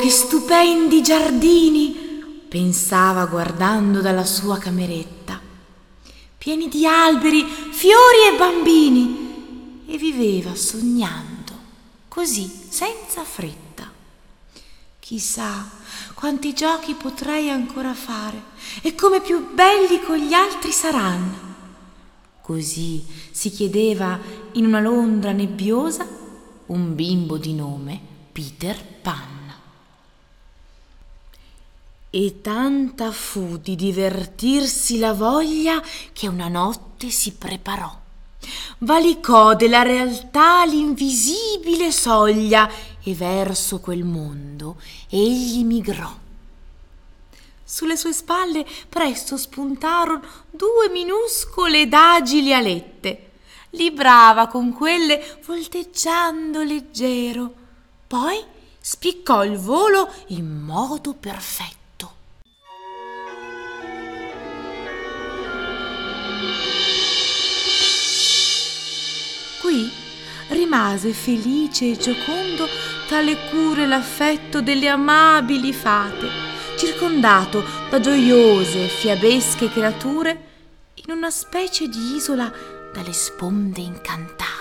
che stupendi giardini, pensava guardando dalla sua cameretta, pieni di alberi, fiori e bambini, e viveva sognando, così, senza fretta. Chissà quanti giochi potrei ancora fare e come più belli con gli altri saranno. Così si chiedeva in una Londra nebbiosa un bimbo di nome Peter Pan. E tanta fu di divertirsi la voglia che una notte si preparò. Valicò della realtà l'invisibile soglia e verso quel mondo egli migrò. Sulle sue spalle presto spuntarono 2 minuscole ed agili alette. Librava con quelle volteggiando leggero. Poi spiccò il volo in modo perfetto. Qui rimase felice e giocondo tra le cure e l'affetto delle amabili fate, circondato da gioiose, fiabesche creature, in una specie di isola dalle sponde incantate.